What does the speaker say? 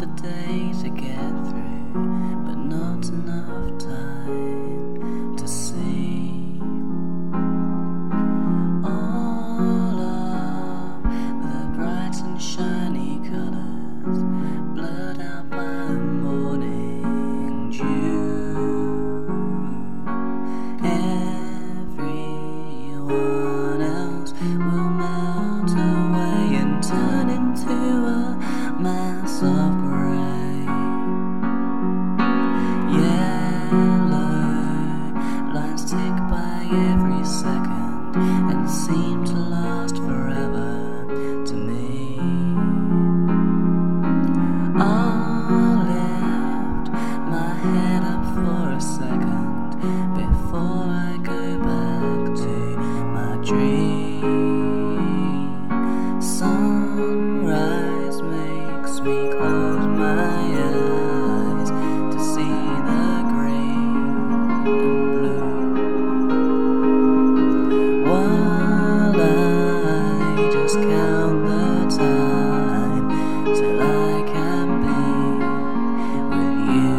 the day to get through, but not enough time to see all of the bright and shiny colours blurred out by the morning dew. Everyone else will melt away and turn into a mass of grey. Yellow lines tick by every second and seem to last forever to me. I'll lift my head up for a second before I go back to my dream. Sunrise makes me close my eyes to see the green and blue, while I just count the time till I can be with you.